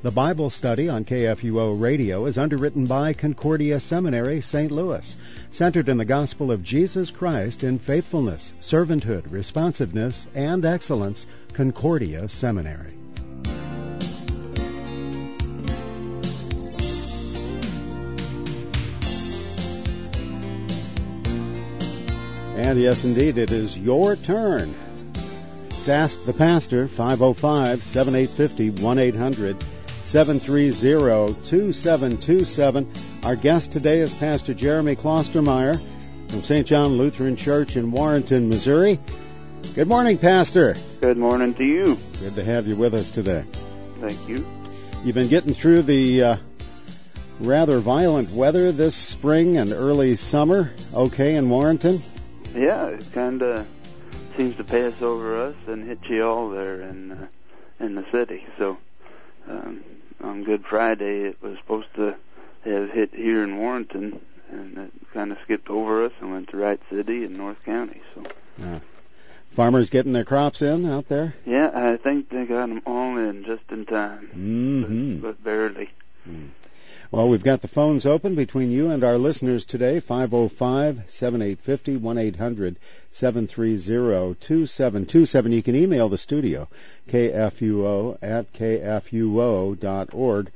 The Bible study on KFUO Radio is underwritten by Concordia Seminary, St. Louis, centered in the gospel of Jesus Christ in faithfulness, servanthood, responsiveness, and excellence. Concordia Seminary. And yes, indeed, it is your turn. It's Ask the Pastor, 505-7850, 1-800-730-2727. Our guest today is Pastor Jeremy Klostermeyer from St. John Lutheran Church in Warrenton, Missouri. Good morning, Pastor. Good morning to you. Good to have you with us today. Thank you. You've been getting through the rather violent weather this spring and early summer, okay, in Warrenton? Yeah, it kind of seems to pass over us and hit you all there in the city. So on Good Friday, it was supposed to have hit here in Warrenton, and it kind of skipped over us and went to Wright City and North County. So farmers getting their crops in out there? Yeah, I think they got them all in just in time, but barely. Well, we've got the phones open between you and our listeners today, 505-7850, 1-800-730-2727. You can email the studio, kfuo@kfuo.org,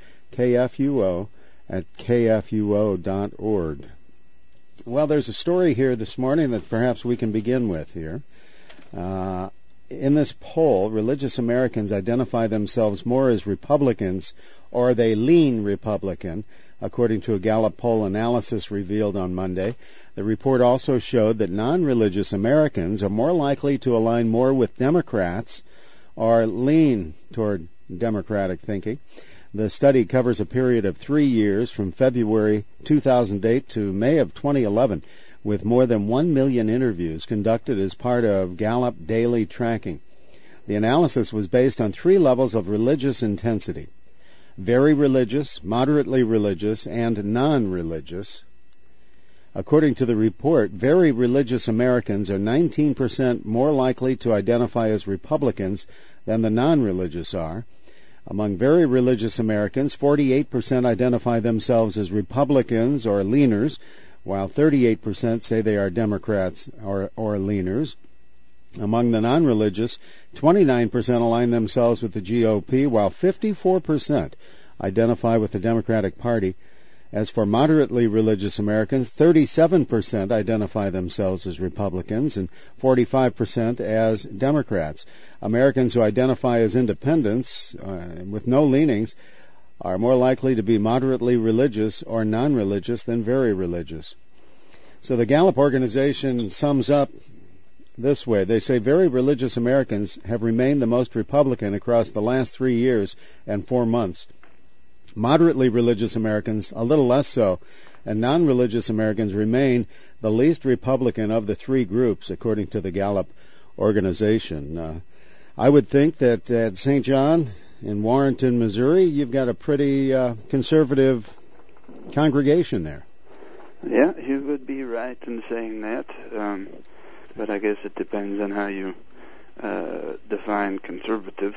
kfuo@kfuo.org. Well, there's a story here this morning that perhaps we can begin with here. In this poll, religious Americans identify themselves more as Republicans or they lean Republican, according to a Gallup poll analysis revealed on Monday. The report also showed that non-religious Americans are more likely to align more with Democrats or lean toward Democratic thinking. The study covers a period of 3 years from February 2008 to May of 2011, with more than 1 million interviews conducted as part of Gallup daily tracking. The analysis was based on 3 levels of religious intensity: very religious, moderately religious, and non-religious. According to the report, very religious Americans are 19% more likely to identify as Republicans than the non-religious are. Among very religious Americans, 48% identify themselves as Republicans or leaners, while 38% say they are Democrats or leaners. Among the non-religious, 29% align themselves with the GOP, while 54% identify with the Democratic Party. As for moderately religious Americans, 37% identify themselves as Republicans and 45% as Democrats. Americans who identify as independents, with no leanings, are more likely to be moderately religious or non-religious than very religious. So the Gallup organization sums up this way. They say very religious Americans have remained the most Republican across the last 3 years and 4 months. Moderately religious Americans, a little less so, and non-religious Americans remain the least Republican of the 3 groups, according to the Gallup organization. I would think that at St. John in Warrenton, Missouri, you've got a pretty conservative congregation there. Yeah, you would be right in saying that, but I guess it depends on how you define conservative.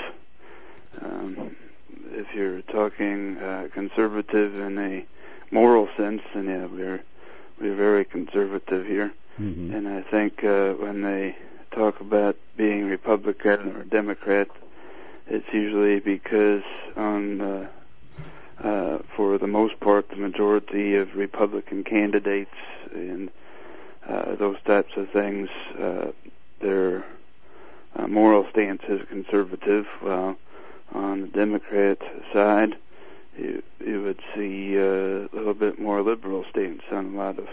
If you're talking conservative in a moral sense, then yeah, we're very conservative here. Mm-hmm. And I think when they talk about being Republican or Democrat, it's usually because for the most part, the majority of Republican candidates and those types of things, their moral stance is conservative, while on the Democrat side, you would see a little bit more liberal stance on a lot of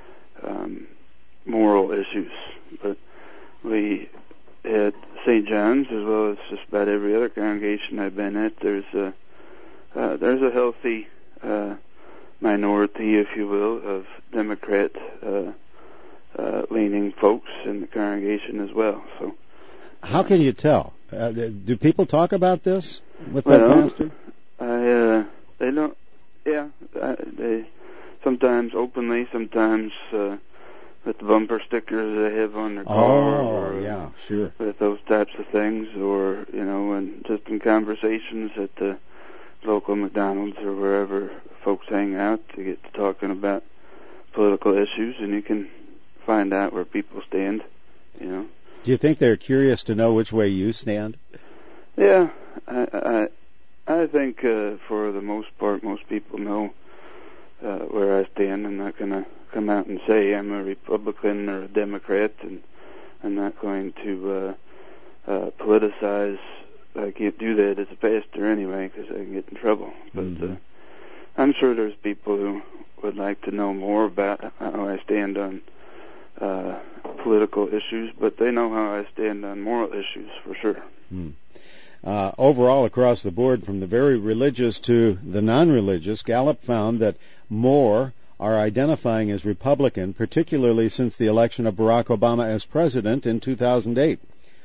moral issues. But we at St. John's, as well as just about every other congregation I've been at, there's a healthy minority, if you will, of Democrat leaning folks in the congregation as well. So, how can you tell? Do people talk about this with their pastor? They don't. Yeah, they sometimes openly, sometimes with the bumper stickers they have on their car. Oh, yeah, sure. With those types of things, or and just in conversations at the local McDonald's or wherever folks hang out to get to talking about political issues, and you can find out where people stand, you know. Do you think they're curious to know which way you stand? Yeah, I think for the most part, most people know where I stand. I'm not going to come out and say I'm a Republican or a Democrat, and I'm not going to politicize. I can't do that as a pastor anyway because I can get in trouble. But I'm sure there's people who would like to know more about how I stand on political issues, but they know how I stand on moral issues for sure. Overall, across the board, from the very religious to the non-religious, Gallup found that more are identifying as Republican, particularly since the election of Barack Obama as president in 2008.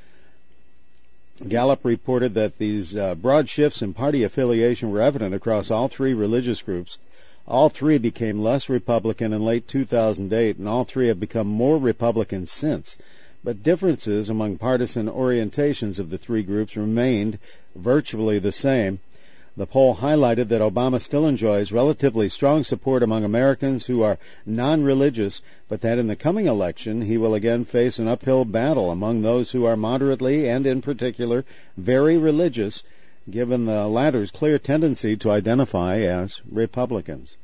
Gallup reported that these broad shifts in party affiliation were evident across all three religious groups. All three became less Republican in late 2008, and all three have become more Republican since. But differences among partisan orientations of the three groups remained virtually the same. The poll highlighted that Obama still enjoys relatively strong support among Americans who are non-religious, but that in the coming election he will again face an uphill battle among those who are moderately and, in particular, very religious, given the latter's clear tendency to identify as Republicans.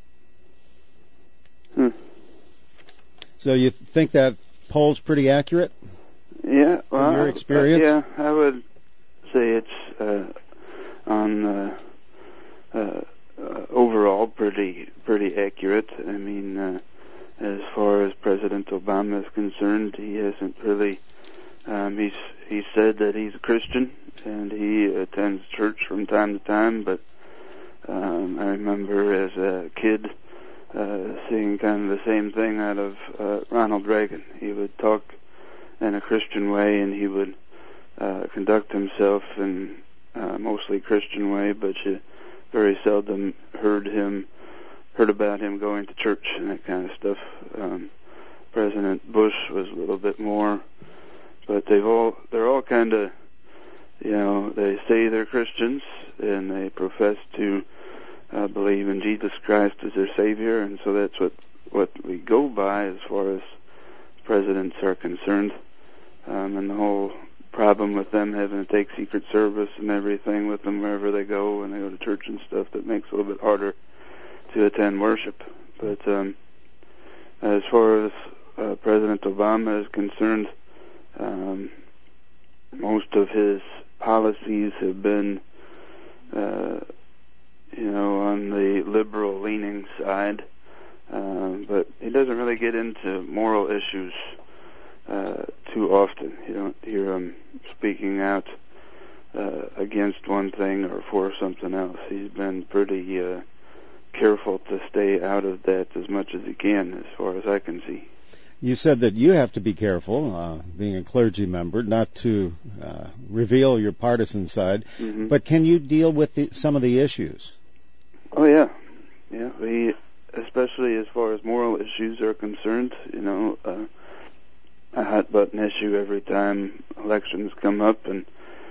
So you think that poll's pretty accurate? Yeah, well, in your experience? Yeah, I would say it's on overall pretty accurate. I mean, as far as President Obama is concerned, he hasn't really. He said that he's a Christian and he attends church from time to time, but I remember as a kid seeing kind of the same thing out of Ronald Reagan. He would talk in a Christian way, and he would conduct himself in mostly Christian way, but you very seldom heard about him going to church and that kind of stuff. President Bush was a little bit more, but they're all kind of, you know, they say they're Christians and they profess to believe in Jesus Christ as their Savior, and so that's what we go by as far as presidents are concerned. And the whole problem with them having to take Secret Service and everything with them wherever they go, when they go to church and stuff, that makes it a little bit harder to attend worship. But as far as President Obama is concerned, most of his policies have been, on the liberal-leaning side, but he doesn't really get into moral issues too often. You don't hear him speaking out against one thing or for something else. He's been pretty careful to stay out of that as much as he can, as far as I can see. You said that you have to be careful, being a clergy member, not to reveal your partisan side. Mm-hmm. But can you deal with some of the issues? Oh, yeah. Yeah, we, especially as far as moral issues are concerned, a hot-button issue every time elections come up, and,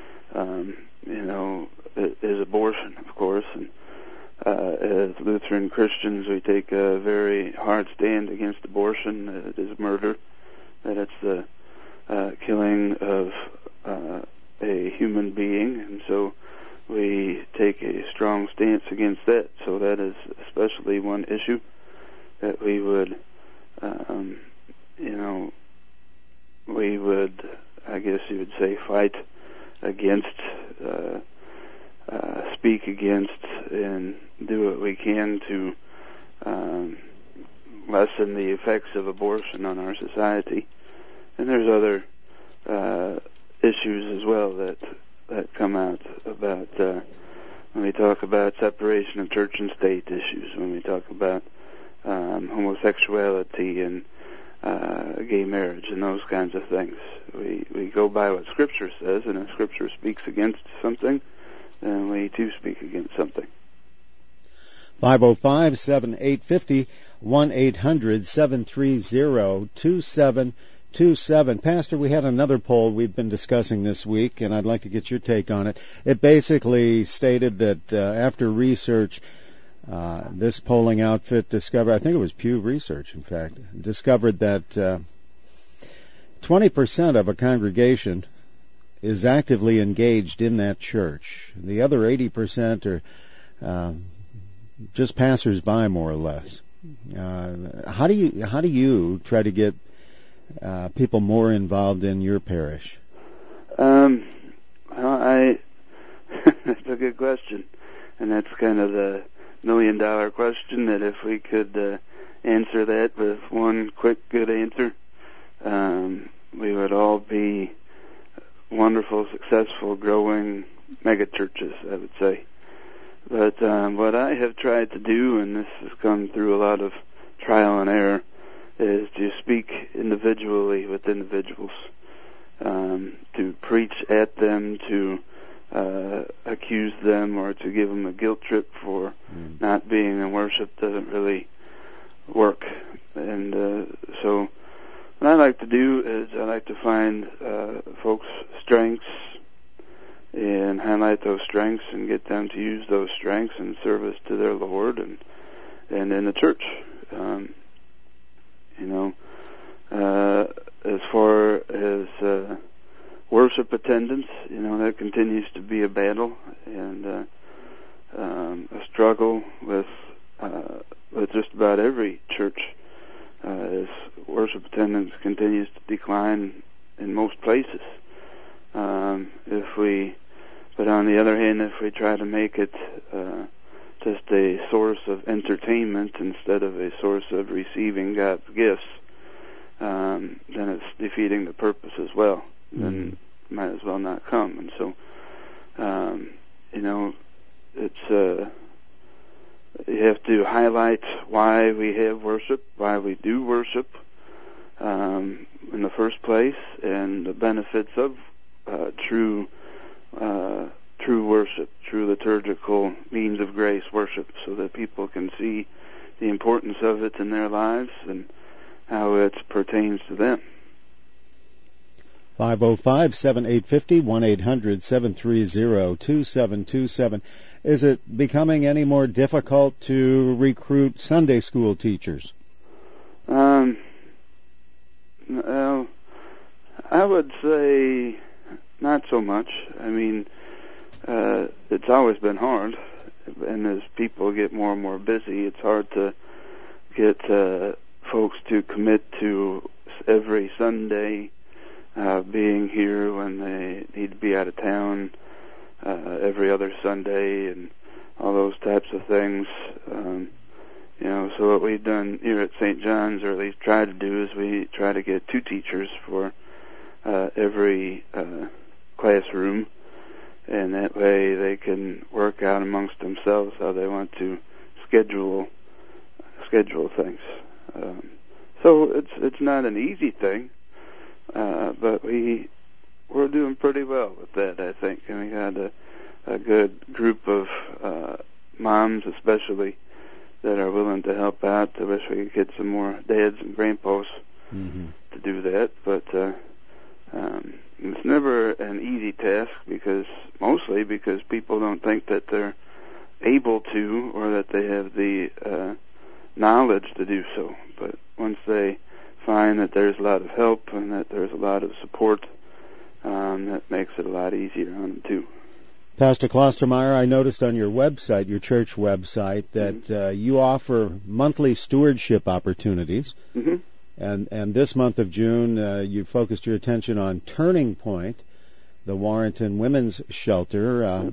is abortion, of course. And as Lutheran Christians, we take a very hard stand against abortion, that it is murder, that it's the killing of a human being, and so we take a strong stance against that. So that is especially one issue that we would, I guess you would say, fight against, speak against, and do what we can to lessen the effects of abortion on our society. And there's other issues as well that come out about when we talk about separation of church and state issues, when we talk about homosexuality and gay marriage and those kinds of things. We go by what Scripture says, and if Scripture speaks against something, then we too speak against something. 505-7850, 1-800-730-2727. 227. Pastor, we had another poll we've been discussing this week, and I'd like to get your take on it. It basically stated that after research, this polling outfit discovered, I think it was Pew Research, in fact, discovered that 20% of a congregation is actively engaged in that church. The other 80% are just passers-by, more or less. How do you try to get people more involved in your parish? Well, that's a good question, and that's kind of the million-dollar question. That if we could answer that with one quick, good answer, we would all be wonderful, successful, growing megachurches, I would say. But what I have tried to do, and this has come through a lot of trial and error, is to speak individually with individuals, to preach at them, to accuse them, or to give them a guilt trip for not being in worship doesn't really work. And so what I like to do is I like to find folks' strengths and highlight those strengths and get them to use those strengths in service to their Lord and in the church. As far as worship attendance, that continues to be a battle and a struggle with just about every church. As worship attendance continues to decline in most places. But on the other hand, if we try to make it just a source of entertainment instead of a source of receiving God's gifts, then it's defeating the purpose as well. Then might as well not come. And so, it's you have to highlight why we have worship, why we do worship in the first place, and the benefits of true worship, true liturgical means of grace worship, so that people can see the importance of it in their lives and how it pertains to them. 505-7850, 1-800-730-2727. Is it becoming any more difficult to recruit Sunday school teachers? Well, I would say not so much. I mean, it's always been hard, and as people get more and more busy, it's hard to get folks to commit to every Sunday being here when they need to be out of town every other Sunday and all those types of things. So what we've done here at St. John's, or at least try to do, is we try to get 2 teachers for every classroom, and that way they can work out amongst themselves how they want to schedule things. So it's not an easy thing, but we're doing pretty well with that, I think. And we got a good group of moms, especially, that are willing to help out. I wish we could get some more dads and grandpas to do that, but it's never an easy task, mostly because people don't think that they're able to, or that they have the knowledge to do so. But once they find that there's a lot of help and that there's a lot of support, that makes it a lot easier on them too. Pastor Klostermeyer, I noticed on your website, your church website, that you offer monthly stewardship opportunities. And this month of June, you focused your attention on Turning Point, the Warrenton Women's Shelter.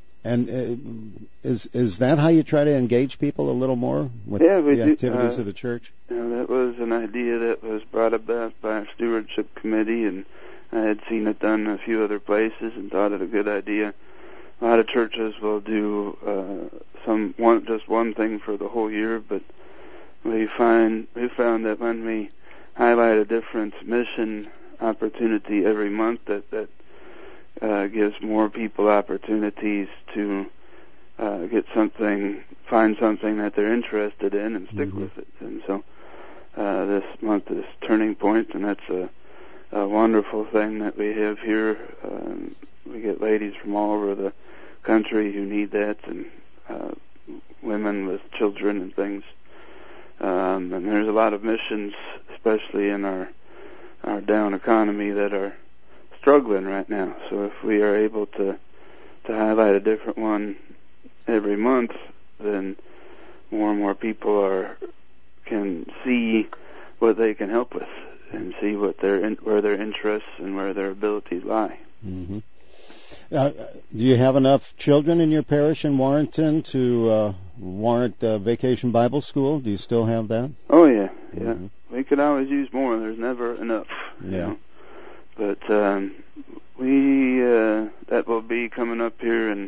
Is that how you try to engage people a little more with the activities of the church? That was an idea that was brought about by our stewardship committee, and I had seen it done in a few other places and thought it a good idea. A lot of churches will do just one thing for the whole year, but we found that when we highlight a different mission opportunity every month, that gives more people opportunities to find something that they're interested in and stick with it. And so this month is Turning Point, and that's a wonderful thing that we have here. We get ladies from all over the country who need that, and women with children and things. And there's a lot of missions, especially in our down economy, that are struggling right now. So if we are able to highlight a different one every month, then more and more people can see what they can help with and see what where their interests and where their abilities lie. Mm-hmm. Do you have enough children in your parish in Warrenton to warrant Vacation Bible School? Do you still have that? Oh, yeah. Mm-hmm. We could always use more. There's never enough. Yeah. You know? But that will be coming up here in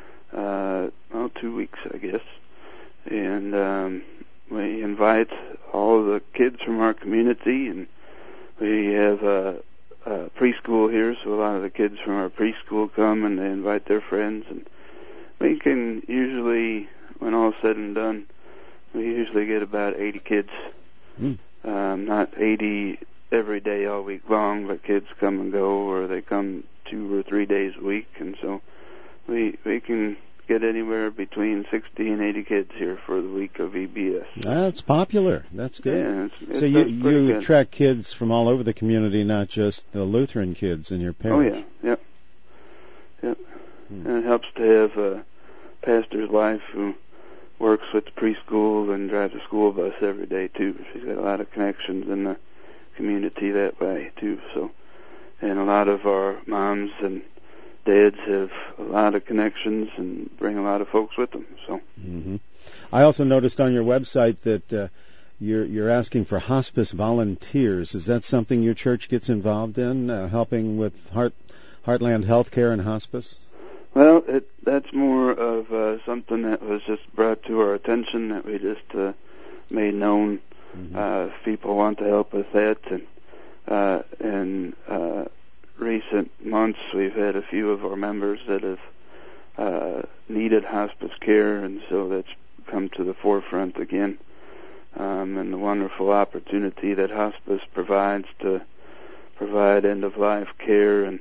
2 weeks, I guess. And we invite all the kids from our community, and we have preschool here, so a lot of the kids from our preschool come and they invite their friends, and we can usually, when all's said and done, we usually get about 80 kids. Not 80 every day all week long, but kids come and go, or they come 2 or 3 days a week, and so we can get anywhere between 60 and 80 kids here for the week of VBS. That's popular. That's good. Yeah, so you attract kids from all over the community, not just the Lutheran kids in your parish. Oh, yeah. Yep. And it helps to have a pastor's wife who works with the preschool and drives a school bus every day, too. She's got a lot of connections in the community that way, too. So, and a lot of our moms and dads have a lot of connections and bring a lot of folks with them. So, I also noticed on your website that you're asking for hospice volunteers. Is that something your church gets involved in, helping with Heartland Healthcare and hospice? Well, that's more of something that was just brought to our attention that we just made known. If people want to help with that, and in recent months we've had a few of our members that have needed hospice care, and so that's come to the forefront again. And the wonderful opportunity that hospice provides to provide end-of-life care and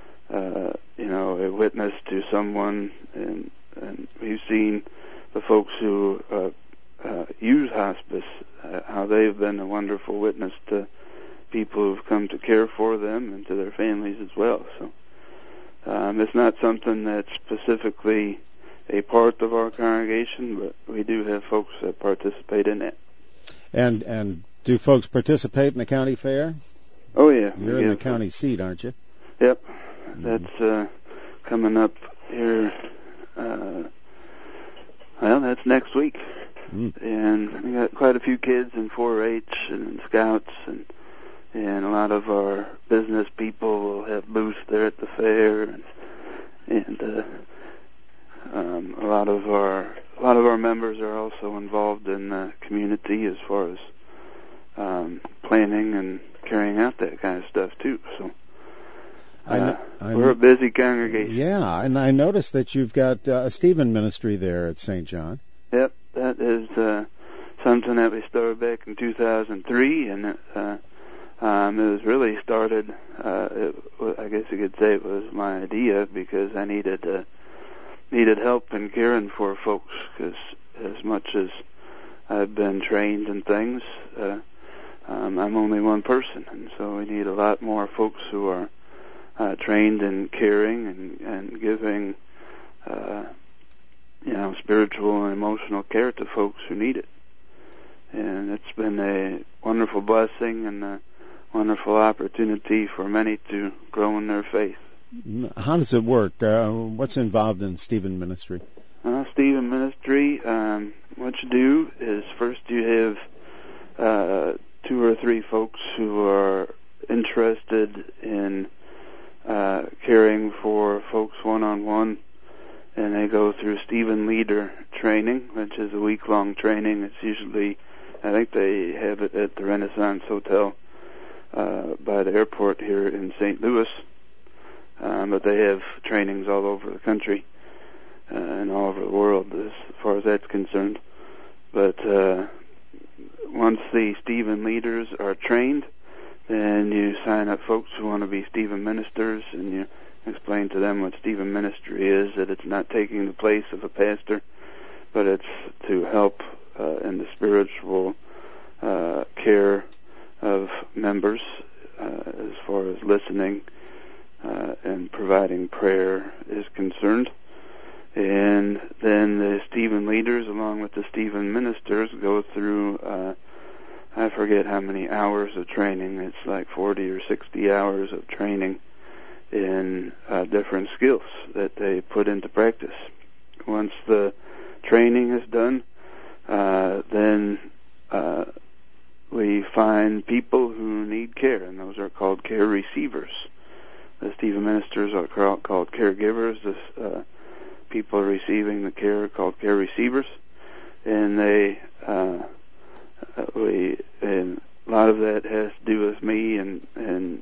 a witness to someone, and we've seen the folks who use hospice, how they've been a wonderful witness to people who've come to care for them and to their families as well. So it's not something that's specifically a part of our congregation, but we do have folks that participate in it. And do folks participate in the county fair? Oh, yeah. You're in the county seat, aren't you? Yep. That's coming up here. That's next week. And we got quite a few kids in 4-H and Scouts, and a lot of our business people will have booths there at the fair, and a lot of our members are also involved in the community as far as planning and carrying out that kind of stuff too. So we're a busy congregation. Yeah, and I noticed that you've got a Stephen ministry there at St. John. Yep, that is something that we started back in 2003, and it was really started, I guess you could say it was my idea, because I needed help in caring for folks, because as much as I've been trained in things, I'm only one person, and so we need a lot more folks who are trained in caring and giving spiritual and emotional care to folks who need it. And it's been a wonderful blessing and a wonderful opportunity for many to grow in their faith. How does it work? What's involved in Stephen ministry? Stephen ministry, what you do is first you have 2 or 3 folks who are interested in caring for folks one-on-one, and they go through Stephen Leader training, which is a week-long training. It's usually, I think they have it at the Renaissance Hotel by the airport here in St. Louis, but they have trainings all over the country and all over the world as far as that's concerned. But once the Stephen leaders are trained, then you sign up folks who want to be Stephen ministers, and you explain to them what Stephen ministry is, that it's not taking the place of a pastor, but it's to help in the spiritual care of members as far as listening and providing prayer is concerned. And then the Stephen leaders, along with the Stephen ministers, go through, I forget how many hours of training. It's like 40 or 60 hours of training in different skills that they put into practice. Once the training is done, then we find people who need care, and those are called care receivers. The Stephen ministers are called caregivers. The people receiving the care are called care receivers, and and a lot of that has to do with me and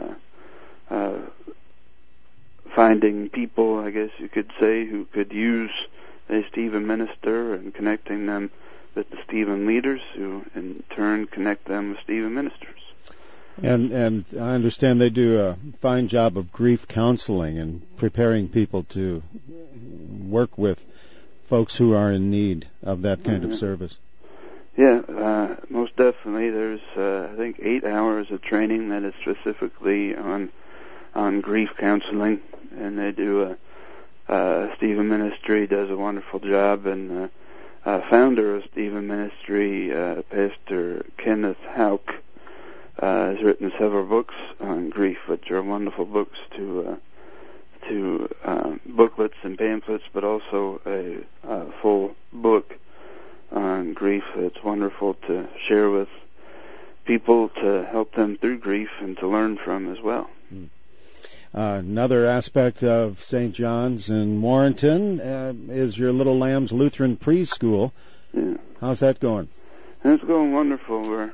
finding people, I guess you could say, who could use a Stephen minister and connecting them with the Stephen leaders, who in turn connect them with Stephen ministers. And I understand they do a fine job of grief counseling and preparing people to work with folks who are in need of that kind of service. Yeah, most definitely. There's, I think, 8 hours of training that is specifically on grief counseling, and they do Stephen Ministry does a wonderful job, and founder of Stephen Ministry, Pastor Kenneth Houck, has written several books on grief, which are wonderful books to booklets and pamphlets, but also a full book on grief that's wonderful to share with people to help them through grief and to learn from as well. Another aspect of St. John's in Warrenton is your Little Lambs Lutheran Preschool. Yeah. How's that going? It's going wonderful.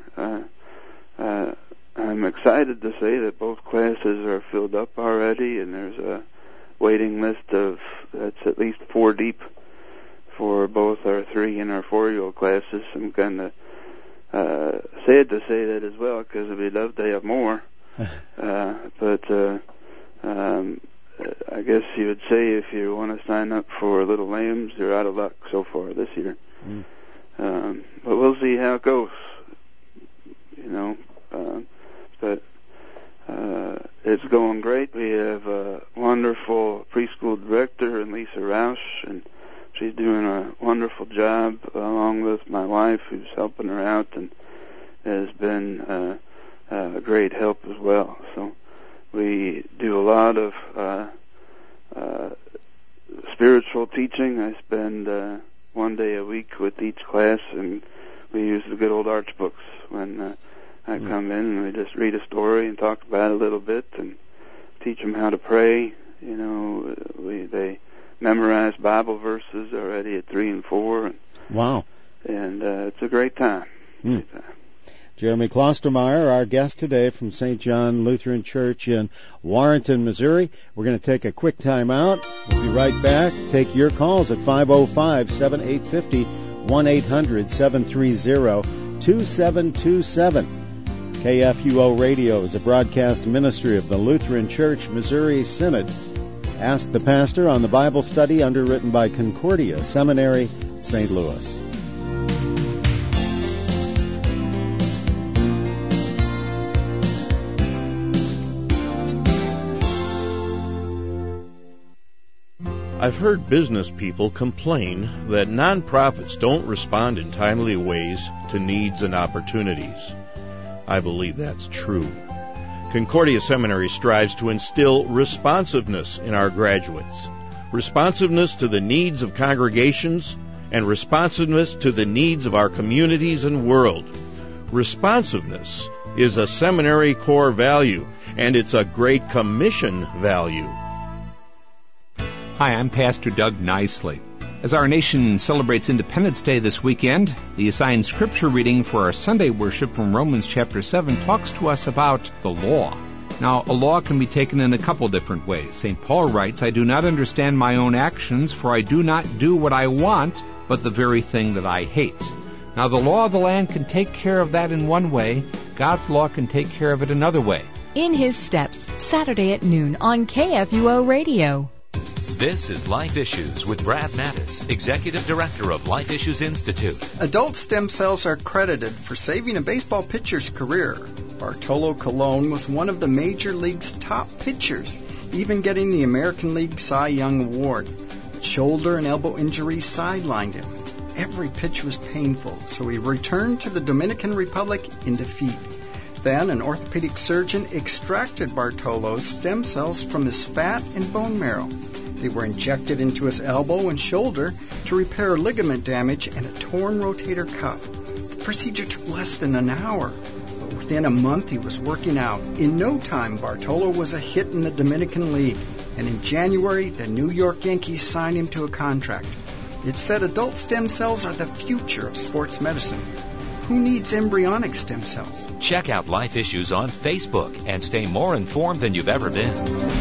I'm excited to say that both classes are filled up already, and there's a waiting list that's at least 4 deep for both our 3 and our 4-year-old classes. I'm kind of sad to say that as well, because we'd love to have more. But I guess you would say if you want to sign up for Little Lambs, you're out of luck so far this year. But we'll see how it goes, but it's going great. We have a wonderful preschool director in Lisa Roush, and she's doing a wonderful job, along with my wife, who's helping her out and has been a great help as well. So we do a lot of spiritual teaching. I spend 1 day a week with each class, and we use the good old Arch books when I come in, and we just read a story and talk about it a little bit and teach them how to pray. They memorize Bible verses already at 3 and 4. Wow. And it's a great time. Jeremy Klostermeyer, our guest today from St. John Lutheran Church in Warrenton, Missouri. We're going to take a quick time out. We'll be right back. Take your calls at 505-7850, 1-800-730-2727. KFUO Radio is a broadcast ministry of the Lutheran Church Missouri Synod. Ask the Pastor on the Bible study underwritten by Concordia Seminary, St. Louis. I've heard business people complain that nonprofits don't respond in timely ways to needs and opportunities. I believe that's true. Concordia Seminary strives to instill responsiveness in our graduates, responsiveness to the needs of congregations, and responsiveness to the needs of our communities and world. Responsiveness is a seminary core value, and it's a Great Commission value. Hi, I'm Pastor Doug Nicely. As our nation celebrates Independence Day this weekend, the assigned scripture reading for our Sunday worship from Romans chapter 7 talks to us about the law. Now, a law can be taken in a couple different ways. St. Paul writes, I do not understand my own actions, for I do not do what I want, but the very thing that I hate. Now, the law of the land can take care of that in one way. God's law can take care of it another way. In His Steps, Saturday at noon on KFUO Radio. This is Life Issues with Brad Mattis, Executive Director of Life Issues Institute. Adult stem cells are credited for saving a baseball pitcher's career. Bartolo Colon was one of the Major League's top pitchers, even getting the American League Cy Young Award. Shoulder and elbow injuries sidelined him. Every pitch was painful, so he returned to the Dominican Republic in defeat. Then an orthopedic surgeon extracted Bartolo's stem cells from his fat and bone marrow. They were injected into his elbow and shoulder to repair ligament damage and a torn rotator cuff. The procedure took less than an hour, but within a month he was working out. In no time, Bartolo was a hit in the Dominican League, and in January, the New York Yankees signed him to a contract. It said adult stem cells are the future of sports medicine. Who needs embryonic stem cells? Check out Life Issues on Facebook and stay more informed than you've ever been.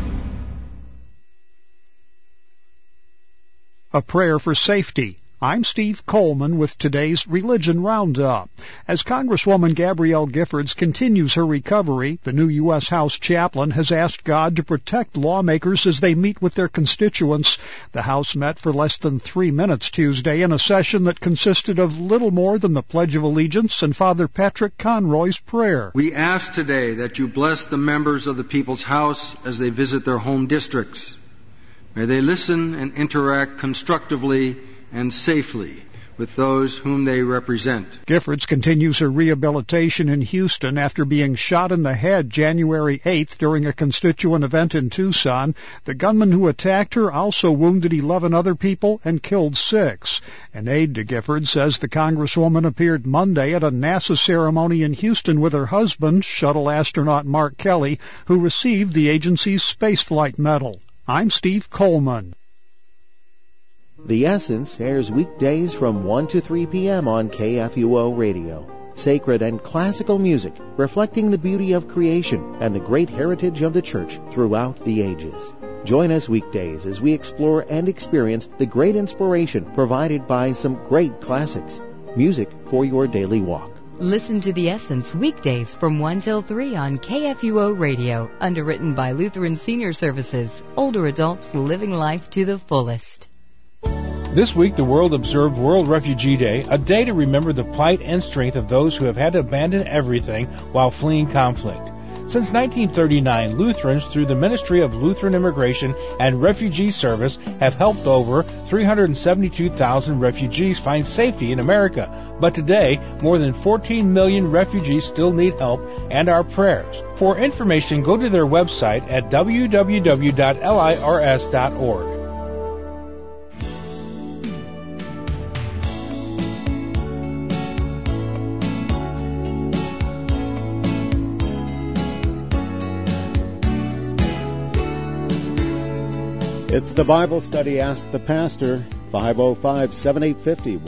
A prayer for safety. I'm Steve Coleman with today's Religion Roundup. As Congresswoman Gabrielle Giffords continues her recovery, the new U.S. House chaplain has asked God to protect lawmakers as they meet with their constituents. The House met for less than 3 minutes Tuesday in a session that consisted of little more than the Pledge of Allegiance and Father Patrick Conroy's prayer. We ask today that you bless the members of the People's House as they visit their home districts. May they listen and interact constructively and safely with those whom they represent. Giffords continues her rehabilitation in Houston after being shot in the head January 8th during a constituent event in Tucson. The gunman who attacked her also wounded 11 other people and killed 6. An aide to Giffords says the Congresswoman appeared Monday at a NASA ceremony in Houston with her husband, shuttle astronaut Mark Kelly, who received the agency's Spaceflight Medal. I'm Steve Coleman. The Essence airs weekdays from 1 to 3 p.m. on KFUO Radio. Sacred and classical music reflecting the beauty of creation and the great heritage of the Church throughout the ages. Join us weekdays as we explore and experience the great inspiration provided by some great classics. Music for your daily walk. Listen to The Essence weekdays from 1 till 3 on KFUO Radio, underwritten by Lutheran Senior Services, older adults living life to the fullest. This week, the world observed World Refugee Day, a day to remember the plight and strength of those who have had to abandon everything while fleeing conflict. Since 1939, Lutherans, through the Ministry of Lutheran Immigration and Refugee Service, have helped over 372,000 refugees find safety in America. But today, more than 14 million refugees still need help and our prayers. For information, go to their website at www.lirs.org. It's the Bible Study Ask the Pastor, 505-7850,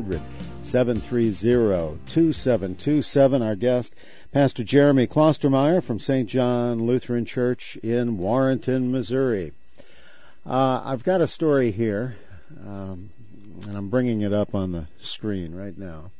1-800-730-2727. Our guest, Pastor Jeremy Klostermeyer from St. John Lutheran Church in Warrenton, Missouri. I've got a story here, and I'm bringing it up on the screen right now.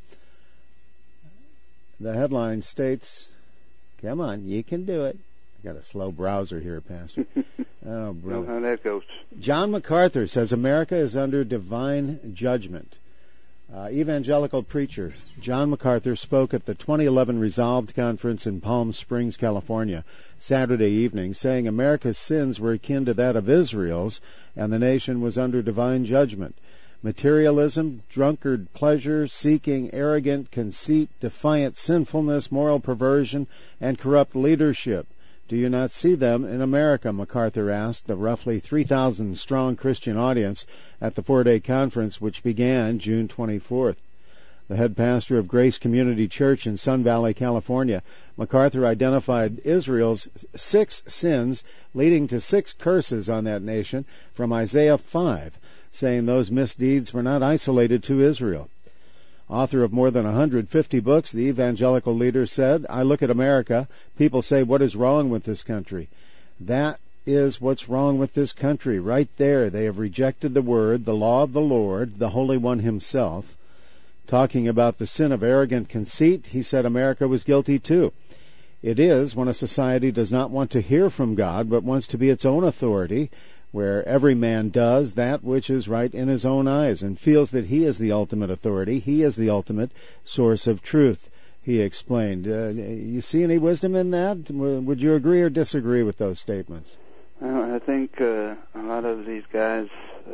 The headline states, come on, you can do it. I got a slow browser here, Pastor. Oh, brother. You know how that goes. John MacArthur says America is under divine judgment. Evangelical preacher John MacArthur spoke at the 2011 Resolved Conference in Palm Springs, California, Saturday evening, saying America's sins were akin to that of Israel's, and the nation was under divine judgment. Materialism, drunkard pleasure, seeking, arrogant conceit, defiant sinfulness, moral perversion, and corrupt leadership. Do you not see them in America? MacArthur asked the roughly 3,000-strong Christian audience at the 4-day conference, which began June 24th. The head pastor of Grace Community Church in Sun Valley, California, MacArthur identified Israel's 6 sins leading to 6 curses on that nation from Isaiah 5, saying those misdeeds were not isolated to Israel. Author of more than 150 books, the evangelical leader said, I look at America, people say, what is wrong with this country? That is what's wrong with this country. Right there, they have rejected the Word, the law of the Lord, the Holy One Himself. Talking about the sin of arrogant conceit, he said America was guilty too. It is when a society does not want to hear from God, but wants to be its own authority, where every man does that which is right in his own eyes and feels that he is the ultimate authority, he is the ultimate source of truth, he explained. You see any wisdom in that? Would you agree or disagree with those statements? Well, I think a lot of these guys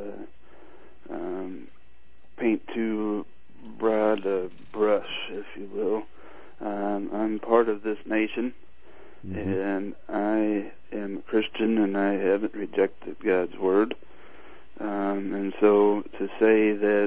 paint too broad a brush, if you will. I'm part of this nation, and I am a Christian, and I haven't rejected God's Word. And so to say that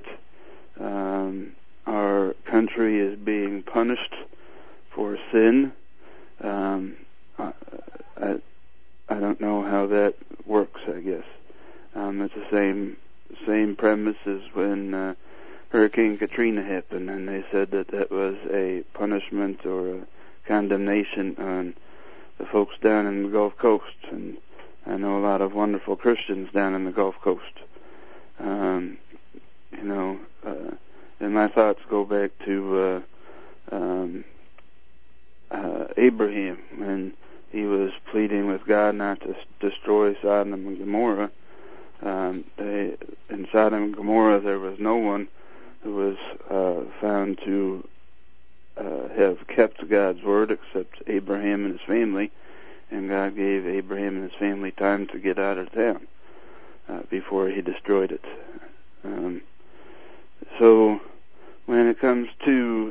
our country is being punished for sin, I don't know how that works, I guess. It's the same premise as when Hurricane Katrina happened, and they said that that was a punishment or a condemnation on the folks down in the Gulf Coast. And I know a lot of wonderful Christians down in the Gulf Coast. And my thoughts go back to Abraham, when he was pleading with God not to destroy Sodom and Gomorrah. In Sodom and Gomorrah, there was no one who was found to have kept God's word except Abraham and his family, and God gave Abraham and his family time to get out of town before he destroyed it. So when it comes to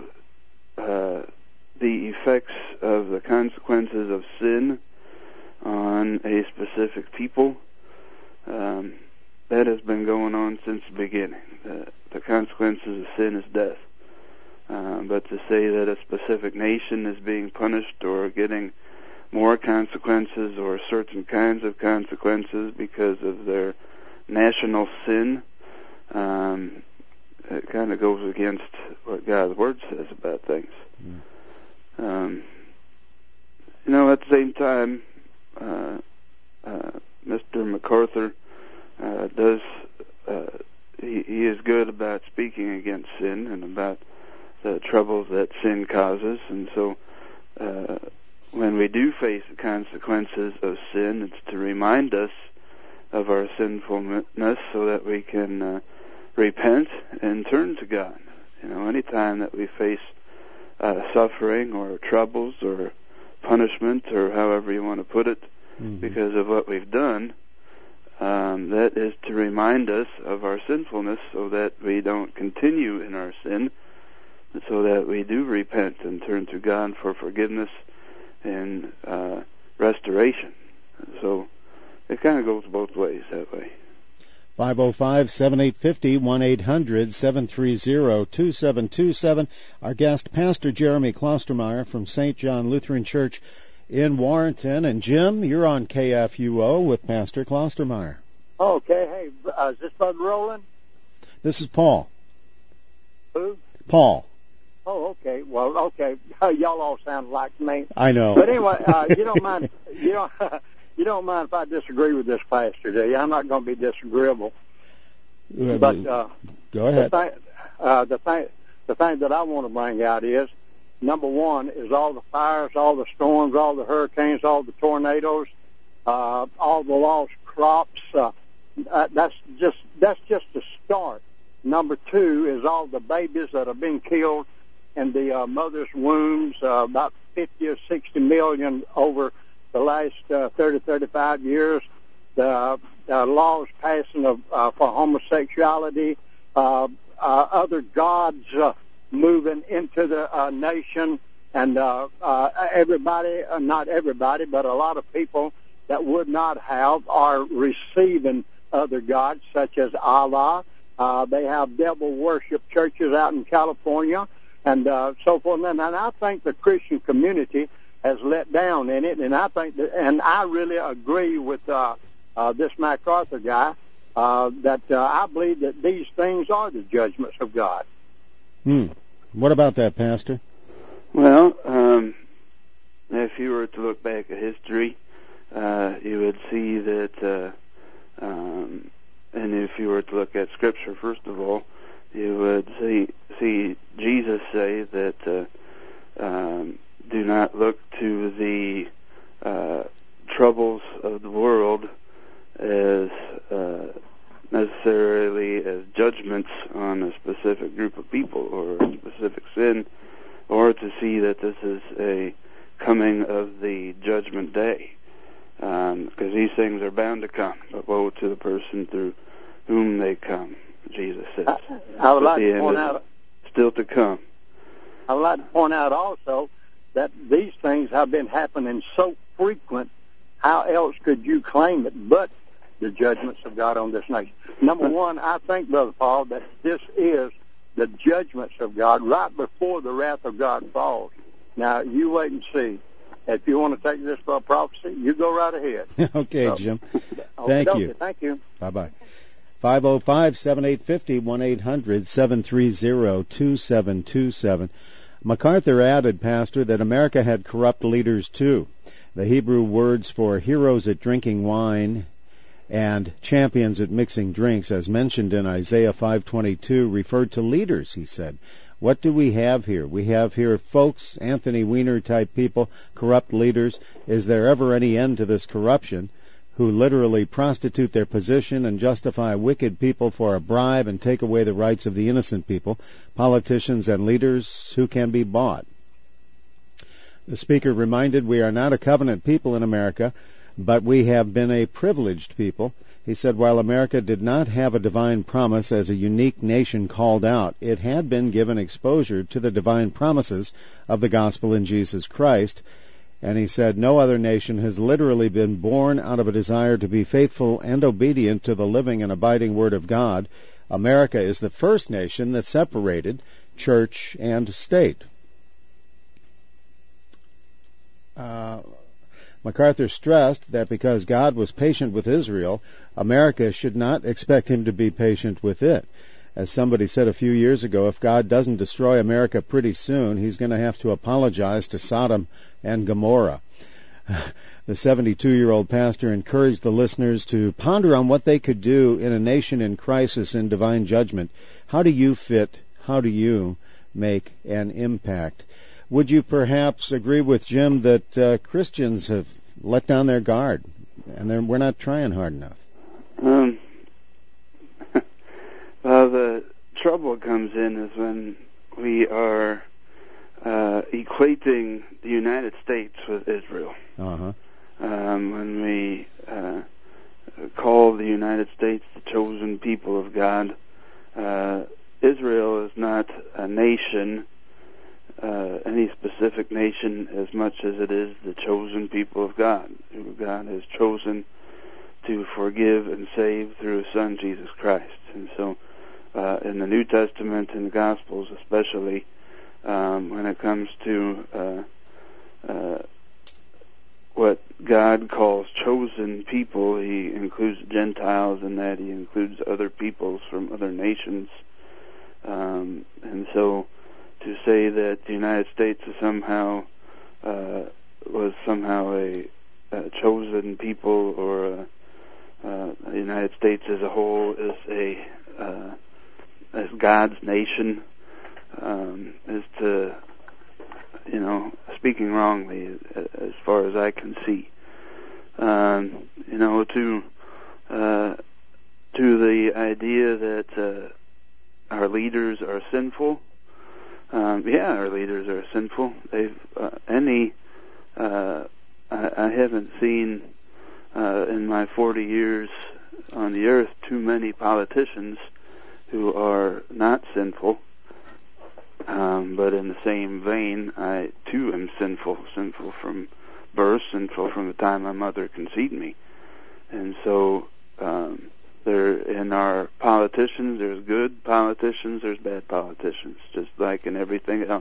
the effects of the consequences of sin on a specific people, that has been going on since the beginning. The consequences of sin is death. But to say that a specific nation is being punished or getting more consequences or certain kinds of consequences because of their national sin, it kind of goes against what God's Word says about things. At the same time, Mr. MacArthur does he is good about speaking against sin and about the troubles that sin causes, and so when we do face the consequences of sin, it's to remind us of our sinfulness so that we can repent and turn to God. Anytime that we face suffering or troubles or punishment, or however you want to put it, because of what we've done, that is to remind us of our sinfulness so that we don't continue in our sin, so that we do repent and turn to God for forgiveness and restoration. So it kind of goes both ways that way. 505-7850, 1-800-730-2727. Our guest, Pastor Jeremy Klostermeyer from St. John Lutheran Church in Warrenton. And Jim, you're on KFUO with Pastor Klostermeyer. Okay, hey, is this Bud Rowland? This is Paul. Who? Paul. Oh, okay. Well, okay. Y'all all sound like me. I know. But anyway, you don't mind. You don't mind if I disagree with this pastor, do you? I'm not going to be disagreeable. But go ahead. The thing that I want to bring out is, number one, is all the fires, all the storms, all the hurricanes, all the tornadoes, all the lost crops. That's just a start. Number two is all the babies that have been killed in the mother's wombs, about 50 or 60 million over the last 30, 35 years. The laws passing for homosexuality, other gods moving into the nation, and everybody, not everybody, but a lot of people that would not have are receiving other gods, such as Allah. They have devil worship churches out in California, and so forth. And I think the Christian community has let down in it, and I think and I really agree with this MacArthur guy that I believe that these things are the judgments of God. What about that, Pastor? Well, if you were to look back at history, you would see that, and if you were to look at Scripture, first of all, you would see Jesus say that do not look to the troubles of the world as necessarily as judgments on a specific group of people or a specific sin, or to see that this is a coming of the judgment day, because these things are bound to come, but woe to the person through whom they come, Jesus says. I would like to point out, still to come. I would like to point out also that these things have been happening so frequent, how else could you claim it but the judgments of God on this nation? Number one, I think, Brother Paul, that this is the judgments of God right before the wrath of God falls. Now, you wait and see. If you want to take this for a prophecy, you go right ahead. Okay, so, Jim. Thank you. Thank you. Bye-bye. 505-7850, 1-800-730-2727. MacArthur added, Pastor, that America had corrupt leaders too. The Hebrew words for heroes at drinking wine and champions at mixing drinks, as mentioned in Isaiah 5:22, referred to leaders, he said. What do we have here? We have here folks, Anthony Weiner type people, corrupt leaders. Is there ever any end to this corruption, who literally prostitute their position and justify wicked people for a bribe and take away the rights of the innocent people, politicians and leaders who can be bought? The speaker reminded, we are not a covenant people in America, but we have been a privileged people. He said, while America did not have a divine promise as a unique nation called out, it had been given exposure to the divine promises of the gospel in Jesus Christ. And he said, no other nation has literally been born out of a desire to be faithful and obedient to the living and abiding Word of God. America is the first nation that separated church and state. MacArthur stressed that because God was patient with Israel, America should not expect him to be patient with it. As somebody said a few years ago, if God doesn't destroy America pretty soon, he's going to have to apologize to Sodom and Gomorrah. The 72-year-old pastor encouraged the listeners to ponder on what they could do in a nation in crisis and divine judgment. How do you fit? How do you make an impact? Would you perhaps agree with Jim that Christians have let down their guard and we're not trying hard enough? Well, the trouble comes in is when we are equating the United States with Israel. Uh-huh. When we call the United States the chosen people of God, Israel is not a nation, any specific nation, as much as it is the chosen people of God, who God has chosen to forgive and save through His Son, Jesus Christ. And so, in the New Testament and the Gospels especially, when it comes to what God calls chosen people, He includes Gentiles in that. He includes other peoples from other nations. And so, to say that the United States is somehow was somehow a chosen people, or the United States as a whole is as God's nation, is to, speaking wrongly as far as I can see. To the idea that our leaders are sinful. Our leaders are sinful. I haven't seen in my 40 years on the earth too many politicians who are not sinful. But in the same vein, I too am sinful from birth, sinful from the time my mother conceived me. And so, in our politicians, there's good politicians, there's bad politicians, just like in everything else.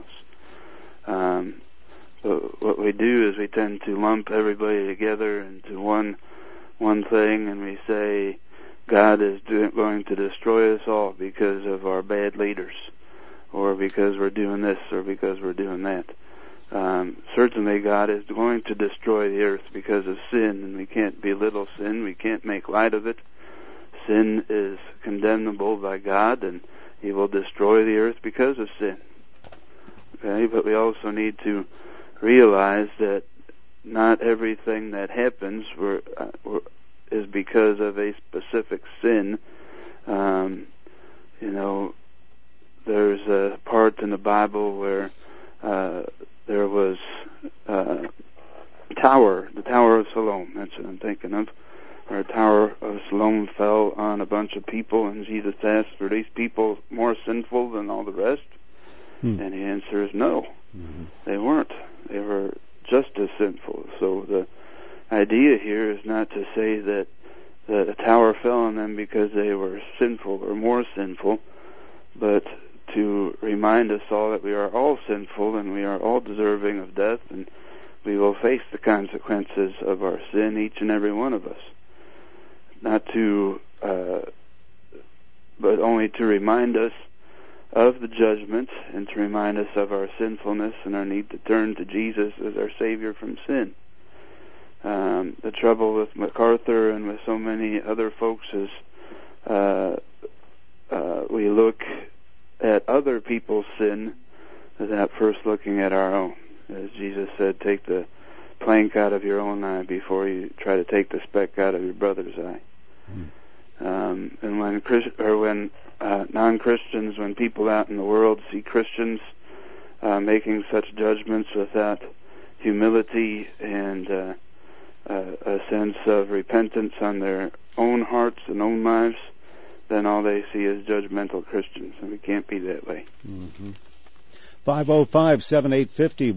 So what we do is we tend to lump everybody together into one thing, and we say God is going to destroy us all because of our bad leaders, or because we're doing this, or because we're doing that. Certainly God is going to destroy the earth because of sin, and we can't belittle sin. We can't make light of it. Sin is condemnable by God, and He will destroy the earth because of sin. Okay, but we also need to realize that not everything that happens is because of a specific sin. There's a part in the Bible where there was the Tower of Siloam. That's what I'm thinking of. Where the Tower of Siloam fell on a bunch of people, and Jesus asked, "Were these people more sinful than all the rest?" And the answer is no. They weren't. They were just as sinful. So the idea here is not to say that a tower fell on them because they were sinful or more sinful, but to remind us all that we are all sinful and we are all deserving of death, and we will face the consequences of our sin, each and every one of us. Not to, but only to remind us of the judgment and to remind us of our sinfulness and our need to turn to Jesus as our Savior from sin. The trouble with MacArthur and with so many other folks is we look at other people's sin without first looking at our own. As Jesus said, take the plank out of your own eye before you try to take the speck out of your brother's eye. And when non-Christians, when people out in the world see Christians making such judgments without humility and a sense of repentance on their own hearts and own lives, then all they see is judgmental Christians, and we can't be that way. 505-7850,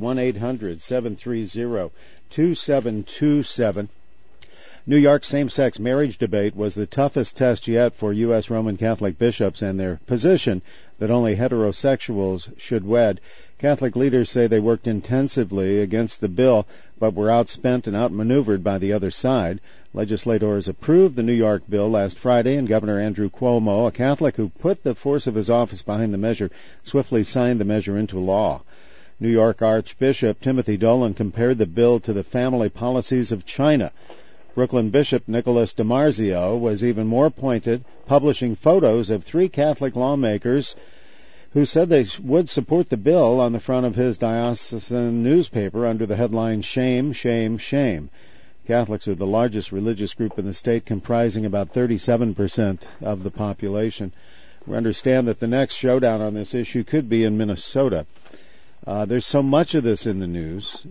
1-800-730-2727. New York same-sex marriage debate was the toughest test yet for U.S. Roman Catholic bishops and their position that only heterosexuals should wed. Catholic leaders say they worked intensively against the bill, but were outspent and outmaneuvered by the other side. Legislators approved the New York bill last Friday, and Governor Andrew Cuomo, a Catholic who put the force of his office behind the measure, swiftly signed the measure into law. New York Archbishop Timothy Dolan compared the bill to the family policies of China. Brooklyn Bishop Nicholas DiMarzio was even more pointed, publishing photos of 3 Catholic lawmakers who said they would support the bill on the front of his diocesan newspaper under the headline, "Shame, Shame, Shame." Catholics are the largest religious group in the state, comprising about 37% of the population. We understand that the next showdown on this issue could be in Minnesota. There's so much of this in the news.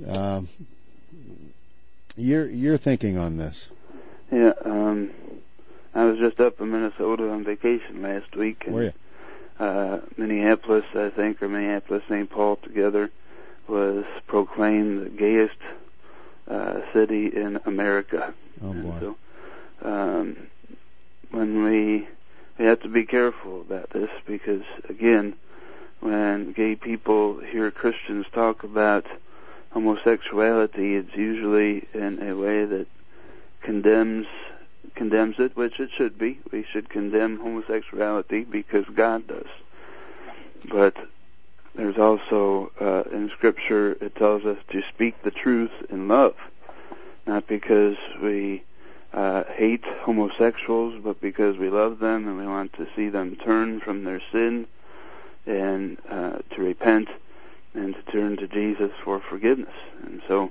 Your thinking on this? Yeah, I was just up in Minnesota on vacation last week. And, were you? Minneapolis, I think, or Minneapolis, St. Paul together, was proclaimed the gayest city in America. Oh, boy. And so, when we have to be careful about this, because, again, when gay people hear Christians talk about homosexuality, it's usually in a way that condemns it, which it should be. We should condemn homosexuality because God does. But there's also, in Scripture, it tells us to speak the truth in love, not because we hate homosexuals, but because we love them and we want to see them turn from their sin and to repent and to turn to Jesus for forgiveness. And so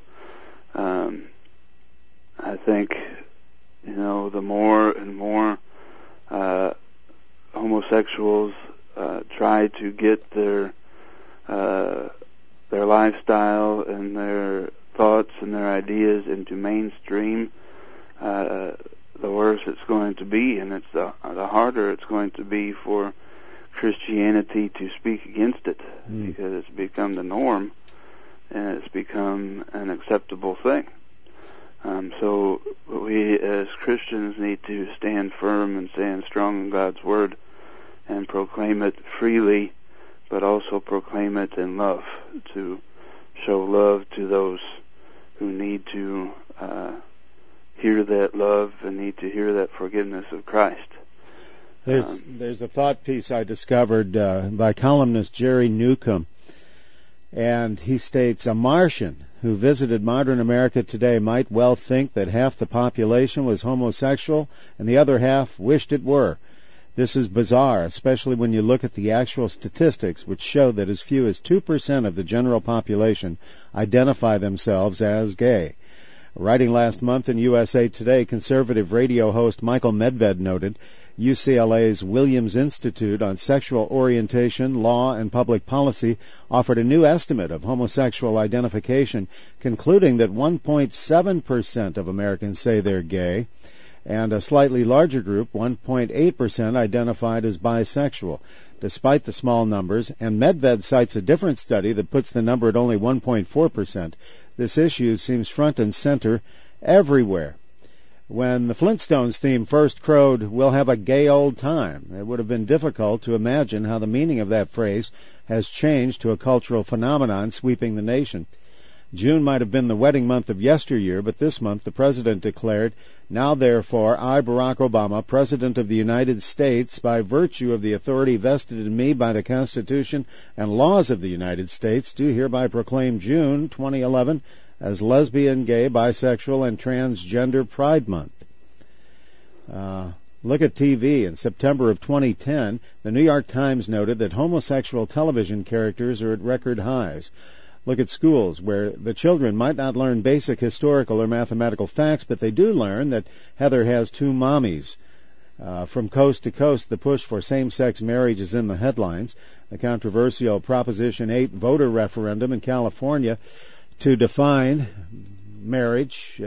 I think, the more and more homosexuals try to get their lifestyle and their thoughts and their ideas into mainstream, the worse it's going to be, and it's the harder it's going to be for Christianity to speak against it, because it's become the norm and it's become an acceptable thing. So we as Christians need to stand firm and stand strong in God's Word and proclaim it freely, but also proclaim it in love, to show love to those who need to hear that love and need to hear that forgiveness of Christ. There's a thought piece I discovered by columnist Jerry Newcomb, and he states, a Martian who visited modern America today might well think that half the population was homosexual and the other half wished it were. This is bizarre, especially when you look at the actual statistics, which show that as few as 2% of the general population identify themselves as gay. Writing last month in USA Today, conservative radio host Michael Medved noted UCLA's Williams Institute on Sexual Orientation, Law, and Public Policy offered a new estimate of homosexual identification, concluding that 1.7% of Americans say they're gay, and a slightly larger group, 1.8%, identified as bisexual. Despite the small numbers, and Medved cites a different study that puts the number at only 1.4%, this issue seems front and center everywhere. When the Flintstones theme first crowed, "We'll have a gay old time," it would have been difficult to imagine how the meaning of that phrase has changed to a cultural phenomenon sweeping the nation. June might have been the wedding month of yesteryear, but this month the President declared, "Now therefore, I, Barack Obama, President of the United States, by virtue of the authority vested in me by the Constitution and laws of the United States, do hereby proclaim June 2011 as Lesbian, Gay, Bisexual, and Transgender Pride Month." Look at TV. In September of 2010, the New York Times noted that homosexual television characters are at record highs. Look at schools, where the children might not learn basic historical or mathematical facts, but they do learn that Heather has two mommies. From coast to coast, the push for same-sex marriage is in the headlines. The controversial Proposition 8 voter referendum in California to define marriage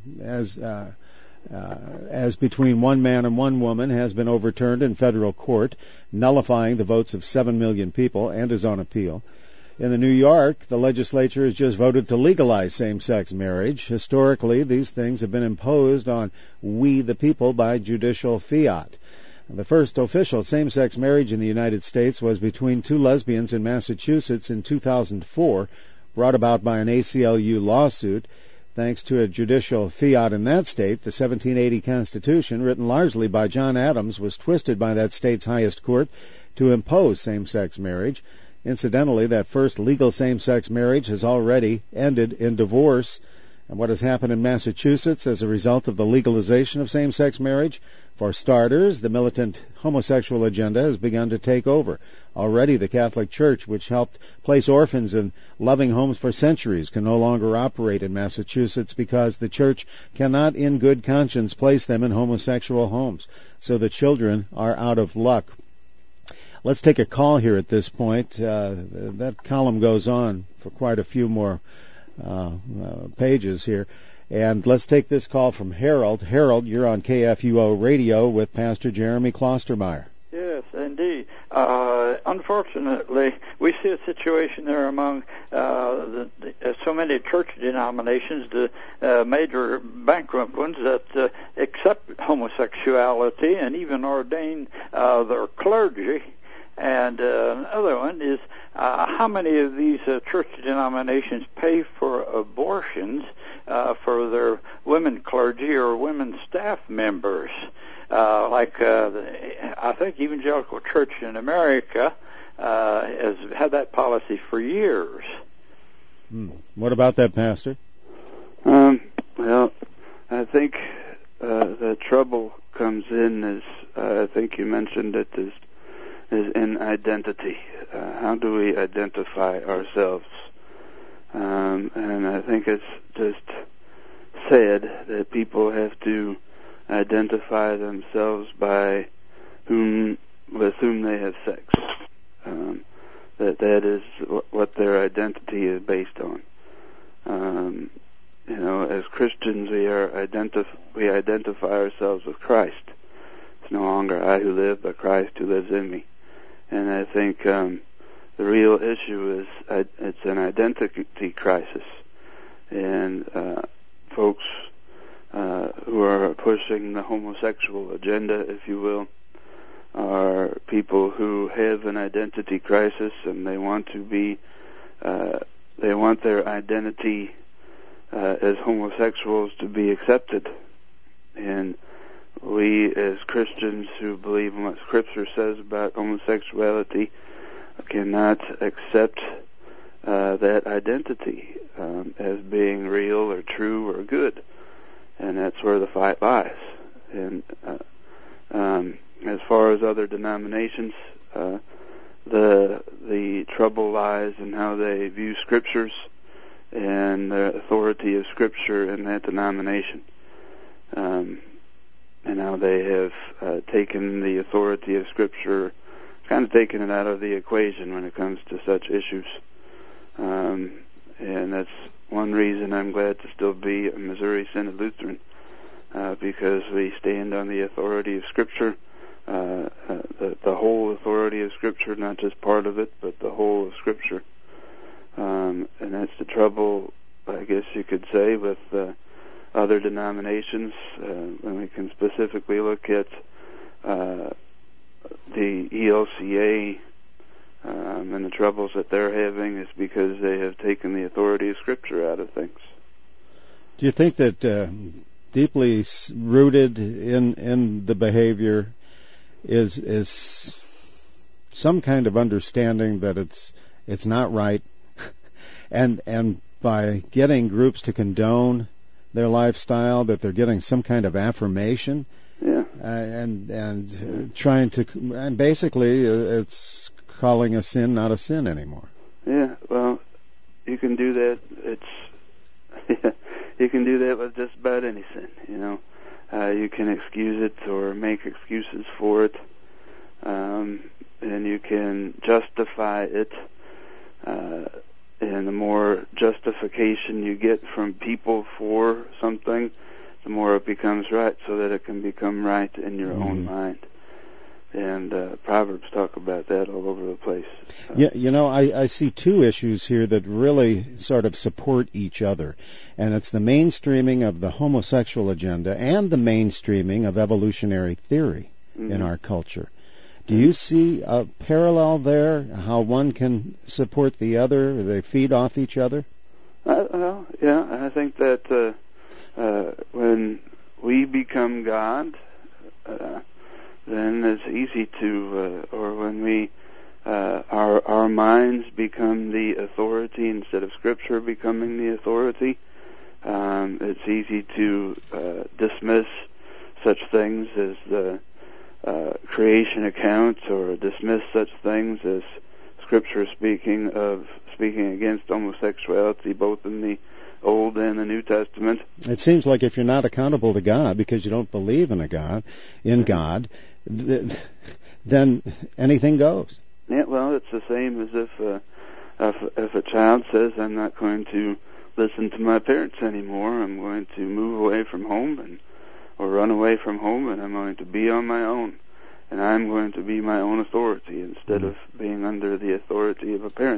as between one man and one woman has been overturned in federal court, nullifying the votes of 7 million people, and is on appeal. In New York, the legislature has just voted to legalize same-sex marriage. Historically, these things have been imposed on we the people by judicial fiat. The first official same-sex marriage in the United States was between two lesbians in Massachusetts in 2004, brought about by an ACLU lawsuit. Thanks to a judicial fiat in that state, the 1780 Constitution, written largely by John Adams, was twisted by that state's highest court to impose same-sex marriage. Incidentally, that first legal same-sex marriage has already ended in divorce. And what has happened in Massachusetts as a result of the legalization of same-sex marriage? For starters, the militant homosexual agenda has begun to take over. Already the Catholic Church, which helped place orphans in loving homes for centuries, can no longer operate in Massachusetts because the Church cannot in good conscience place them in homosexual homes. So the children are out of luck. Let's take a call here at this point. That column goes on for quite a few more pages here. And let's take this call from Harold. Harold, you're on KFUO Radio with Pastor Jeremy Klostermeyer. Yes, indeed. Unfortunately, we see a situation there among so many church denominations, the major bankrupt ones, that accept homosexuality and even ordain their clergy. And another one is how many of these church denominations pay for abortions for their women clergy or women staff members. I think Evangelical Church in America has had that policy for years. What about that, Pastor? Well, I think the trouble comes in, as I think you mentioned it, is in identity. How do we identify ourselves? And I think it's just said that people have to identify themselves by with whom they have sex. That is what their identity is based on. As Christians, we identify ourselves with Christ. It's no longer I who live, but Christ who lives in me. And I think the real issue is it's an identity crisis. And folks who are pushing the homosexual agenda, if you will, are people who have an identity crisis, and they want to be, they want their identity as homosexuals to be accepted. And we, as Christians who believe in what Scripture says about homosexuality, cannot accept that identity as being real or true or good. And that's where the fight lies. And as far as other denominations, the trouble lies in how they view scriptures and the authority of Scripture in that denomination, and how they have taken the authority of Scripture, kind of taken it out of the equation when it comes to such issues. And that's one reason I'm glad to still be a Missouri Synod Lutheran, because we stand on the authority of Scripture, the whole authority of Scripture, not just part of it, but the whole of Scripture. And that's the trouble, I guess you could say, with other denominations. When we can specifically look at the ELCA and the troubles that they're having, is because they have taken the authority of Scripture out of things. Do you think that deeply rooted in the behavior is some kind of understanding that it's not right, and by getting groups to condone their lifestyle, that they're getting some kind of affirmation, and trying to, and basically it's calling a sin not a sin anymore? Yeah, well, you can do that. You can do that with just about any sin. You can excuse it or make excuses for it, and you can justify it. And the more justification you get from people for something, the more it becomes right, so that it can become right in your own mind. And Proverbs talk about that all over the place. I see two issues here that really sort of support each other. And it's the mainstreaming of the homosexual agenda and the mainstreaming of evolutionary theory in our culture. Do you see a parallel there, how one can support the other? They feed off each other? I think that when we become God, then it's easy to, or when we, our minds become the authority instead of Scripture becoming the authority, it's easy to dismiss such things as the creation accounts, or dismiss such things as Scripture speaking against homosexuality, both in the Old and the New Testament. It seems like if you're not accountable to God because you don't believe in God, then anything goes. Yeah, well, it's the same as if a child says, "I'm not going to listen to my parents anymore. I'm going to move away from home or run away from home, and I'm going to be on my own, and I'm going to be my own authority instead of being under the authority of a parent."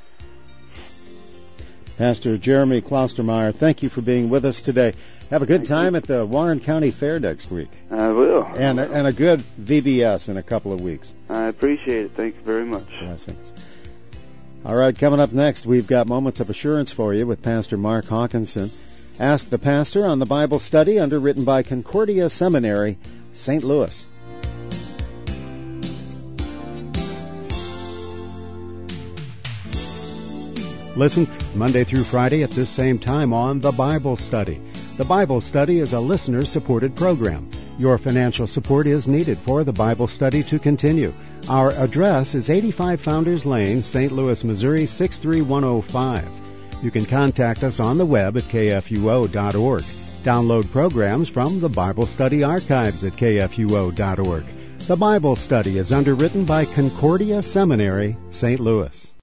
Pastor Jeremy Klostermeyer, thank you for being with us today. Have a good time at the Warren County Fair next week. I will. And a good VBS in a couple of weeks. I appreciate it. Thank you very much. Blessings. All right, coming up next, we've got Moments of Assurance for you with Pastor Mark Hawkinson. Ask the Pastor on the Bible study underwritten by Concordia Seminary, St. Louis. Listen Monday through Friday at this same time on The Bible Study. The Bible Study is a listener-supported program. Your financial support is needed for The Bible Study to continue. Our address is 85 Founders Lane, St. Louis, Missouri, 63105. You can contact us on the web at kfuo.org. Download programs from the Bible Study archives at kfuo.org. The Bible Study is underwritten by Concordia Seminary, St. Louis.